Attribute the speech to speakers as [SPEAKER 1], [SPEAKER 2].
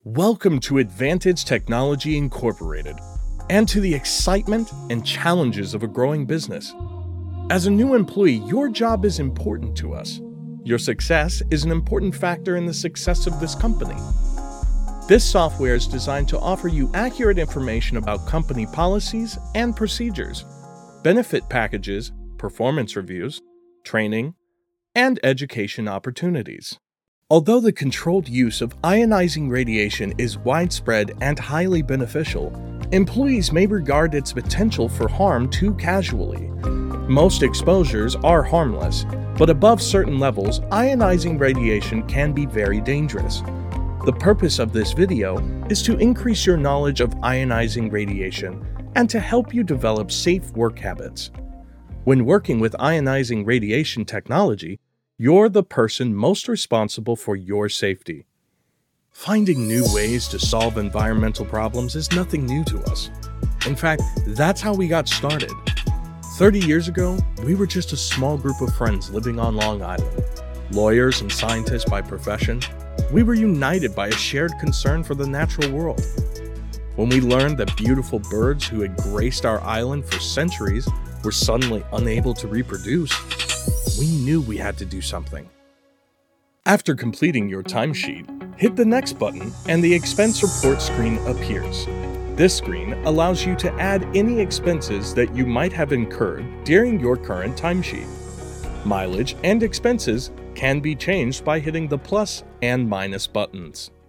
[SPEAKER 1] Welcome to Advantage Technology Incorporated, and to the excitement and challenges of a growing business. As a new employee, your job is important to us. Your success is an important factor in the success of this company. This software is designed to offer you accurate information about company policies and procedures, benefit packages, performance reviews, training, and education opportunities. Although the controlled use of ionizing radiation is widespread and highly beneficial, employees may regard its potential for harm too casually. Most exposures are harmless, but above certain levels, ionizing radiation can be very dangerous. The purpose of this video is to increase your knowledge of ionizing radiation and to help you develop safe work habits. When working with ionizing radiation technology, you're the person most responsible for your safety. Finding new ways to solve environmental problems is nothing new to us. In fact, that's how we got started. 30 years ago, we were just a small group of friends living on Long Island. Lawyers and scientists by profession, we were united by a shared concern for the natural world. When we learned that beautiful birds who had graced our island for centuries were suddenly unable to reproduce, we knew we had to do something. After completing your timesheet, hit the next button and the expense report screen appears. This screen allows you to add any expenses that you might have incurred during your current timesheet. Mileage and expenses can be changed by hitting the plus and minus buttons.